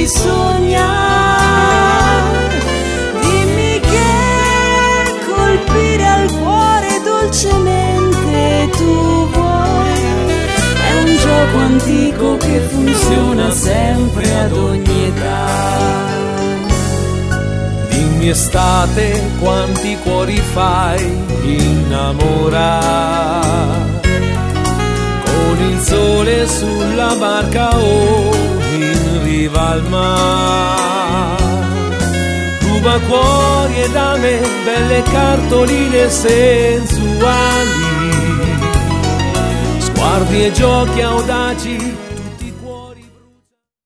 sognare. Dimmi che colpire al cuore dolcemente tu vuoi. È un gioco antico che funziona sempre ad ogni età. Dimmi estate quanti cuori fai innamorare, con il sole sulla barca o in riva al mare. Ruba cuori e dame belle cartoline sensuali, sguardi e giochi audaci